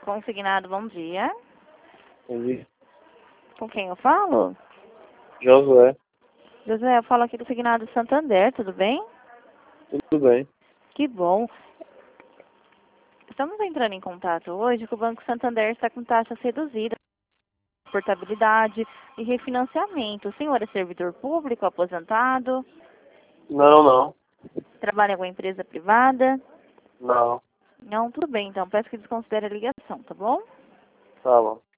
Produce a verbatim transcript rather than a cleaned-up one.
Consignado, bom dia. Oi, Com quem eu falo? Josué, José, eu falo aqui do Signado Santander, tudo bem? tudo bem? Que bom. Estamos entrando em contato hoje que o Banco Santander está com taxas reduzidas, portabilidade e refinanciamento. O senhor é servidor público, aposentado? Não, não, Trabalha em alguma empresa privada? não, Não, tudo bem, então peço que desconsidere a ligação, tá bom? tá bom.